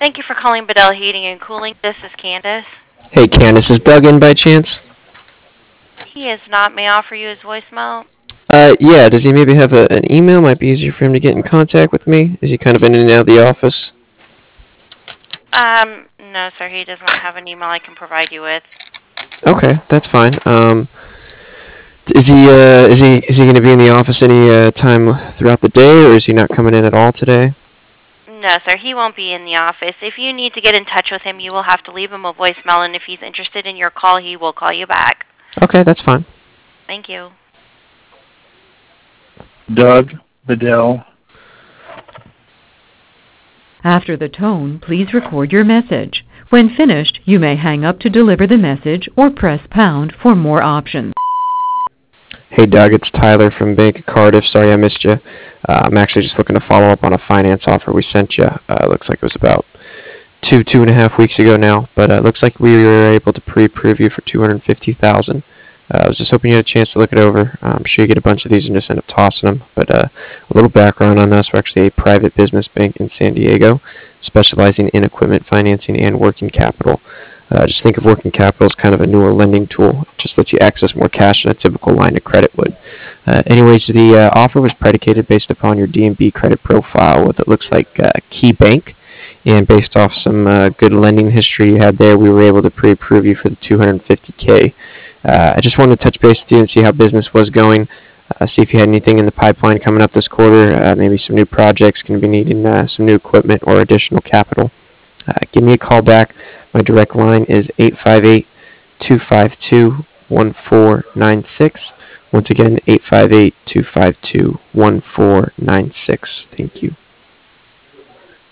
Thank you for calling Bedell Heating and Cooling. This is Candace. Hey, Candace, is Doug in by chance? He is not. May I offer you his voicemail? Yeah, does he maybe have an email? Might be easier for him to get in contact with me. Is he kind of in and out of the office? No, sir. He does not have an email I can provide you with. Okay, that's fine. Is he going to be in the office any time throughout the day, or is he not coming in at all today? No, sir. He won't be in the office. If you need to get in touch with him, you will have to leave him a voicemail, and if he's interested in your call, he will call you back. Okay, that's fine. Thank you. Doug Bedell. After the tone, please record your message. When finished, you may hang up to deliver the message or press pound for more options. Hey, Doug, it's Tyler from Bank of Cardiff. Sorry I missed you. I'm actually just looking to follow up on a finance offer we sent you. Looks like it was about two and a half weeks ago now, but it looks like we were able to pre-approve you for $250,000. I was just hoping you had a chance to look it over. I'm sure you get a bunch of these and just end up tossing them. But a little background on us: we're actually a private business bank in San Diego, specializing in equipment financing and working capital. Just think of working capital as kind of a newer lending tool. It just lets you access more cash than a typical line of credit would. Anyways, the offer was predicated based upon your D&B credit profile, what it looks like Key Bank. And based off some good lending history you had there, we were able to pre-approve you for the $250K. I just wanted to touch base with you and see how business was going. See if you had anything in the pipeline coming up this quarter. Maybe some new projects, going to be needing some new equipment or additional capital. Give me a call back. My direct line is 858-252-1496. Once again, 858-252-1496. Thank you.